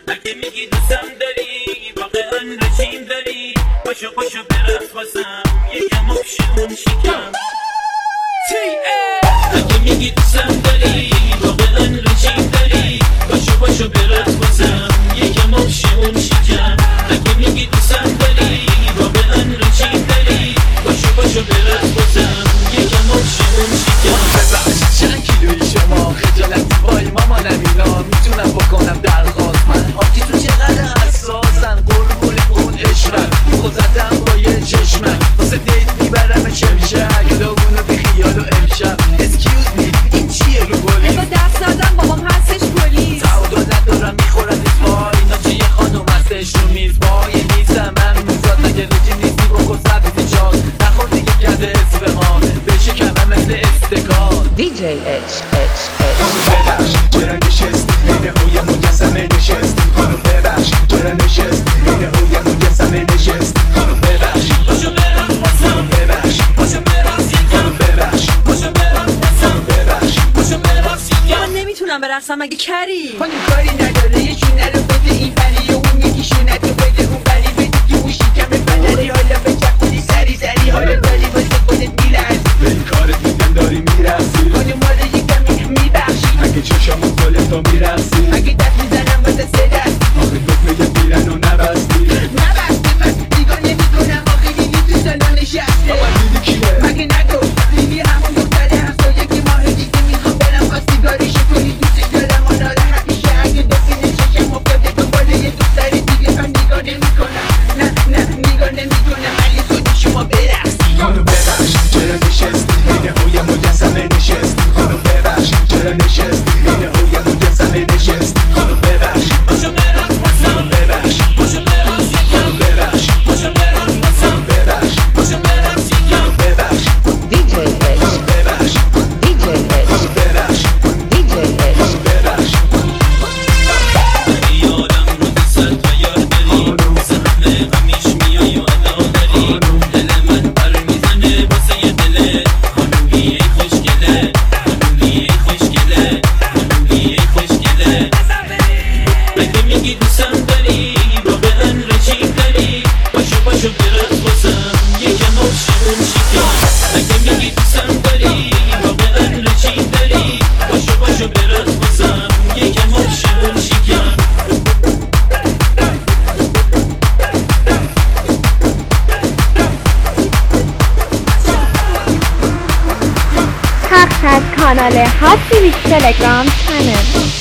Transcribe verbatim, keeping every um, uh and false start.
اگه میگی دوستم داری واقعا رژیم داری، پاشو پاشو برات بازم یکم آبشون شکم. اگه میگی دوستم داری واقعا رژیم داری، پاشو پاشو برات بازم یکم آبشون شکم. اگه میگی دوستم داری واقعا رژیم داری، پاشو پاشو برات بازم یکم آبشون شکم. ببخش چند کیلویی شما خجالتی وای ماما نمینا میتونم بکنم درخواست من آتی تو چقدر حساسن قربون اون عشقم خود زدم با یه چشمم واسه دیت میبرم شمشک داغونو بی خیال و امشب اسکیوز می این چیه رو گلی با دست زدم بابام هستش پلیس تعادل ندارم میخورم وای ناچه یه خانم هستش رو میز وای نیستم من میزاد مگه رجیم نیستی بکن سبیت چاک نخور دیگه کرده اسفهان بشه کمم مثل استکان دی جی اچ اچ اچ. ببخش چرا نشست این اوی مجسمه نشست خانم ببخش چرا نشست این اوی مجسمه نشست خانم ببخش پاشو برات بازم ببخش پاشو برات یکم ببخش پاشو برات بازم ببخش پاشو برات یکم. من نمیتونم برقصم مگه کری خانم کاری نداره یه شونه رو بده این بری و اون یکی شونه تو بده اون بری بده که اون شکم بدری حالا به چکونی سری سری حالا داری واسه خودت میلرزی به این کارت میگن داری میرسی خانم مالا یکمی میبخشی اگه چشامو گل تو میرسی اگه دست میزنم واسه سه دست آخه دکمه یه بیرن و نبستی نبسته من دیگاه نمیکنم آخه دیدی تو سالن نشسته آقا دیدی کیه مگه نگفت دیدی همون دختره همسایه که ماه دیگه میخوام برم خواستگاریشو کنی دوستش دارم آناله همیشه اگه دفتی نششم افتاده دنبال یه دختر دیگه من نگاه نمیکنم نه نه نگاه نمیکنم ولی خودی شما برقصی خانم ببخش چرا نشست این اوی مجسمه نشست خانم ببخش چرا نشست این اوی مجسمه نشست خانم ببخش پاشو برات بازم ببخش پاشو برات یکم ببخش پاشو برات بازم ببخش پاشو برات یکم. ببخش دی جی اچ ببخش دی جی اچ ببخش دی جی اچ. ببخش داری یارم رو دوست و یار داری واسه همه همیش میای و ادا داری دل من پر میزنه واسه یه دله خانومی ای خوشگله خانومی ای خوشگله خانومی ای خوشگله. اگه میگی دوستم داری واقعا رژیم داری، پاشو پاشو برات بازم یکم آبشون شکم. اگه میگی دوستم داری واقعا رژیم داری، پاشو پاشو برات بازم یکم آبشون شکم. پخش از کانال هات تیوی تلگرام چنل